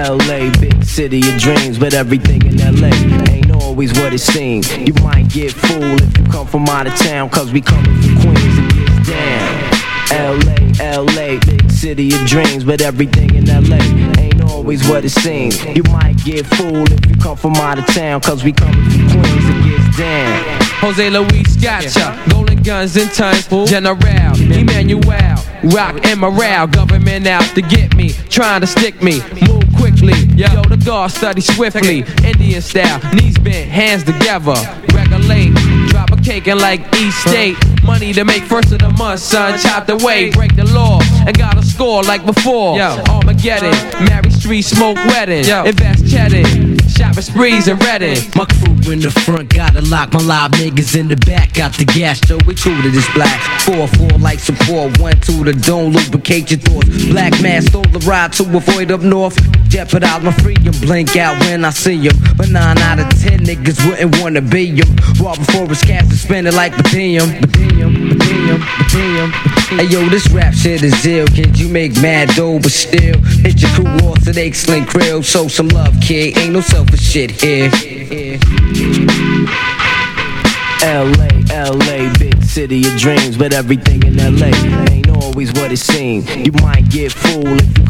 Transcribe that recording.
LA, big city of dreams, but everything in LA ain't always what it seems. You might get fooled if you come from out of town, cause we coming from Queens and gets down. LA, big city of dreams, but everything in LA ain't always what it seems. You might get fooled if you come from out of town, cause we coming from Queens and gets down. Jose Luis Gotcha, golden guns and tons, General Emmanuel, rock and morale, government out to get me, trying to stick me, move quickly, yo, the guard study swiftly, Indian style, knees bent, hands together, regulate, drop a cake and like East State, money to make first of the month, son, chopped away, break the law, and got a score like before, yo, Armageddon, marry street, smoke wedding, yo, invest cheddar, shopping sprees and Redding. My crew in the front, gotta lock my live niggas in the back, got the gas, so we true to this black, 4-4 like support, 1-2 the don't lubricate your thoughts, black man stole the ride to avoid up north, jeopardize my freedom, blink out when I see him, but 9 out of 10 niggas wouldn't wanna be him, raw before his cash and spend it like Badium. Hey yo, this rap shit is ill, kid, you make mad dough, but still, hit your crew off to the excellent grill, show some love, kid, ain't no selfish shit here. LA, big city of dreams, but everything in LA ain't always what it seems. You might get fooled if you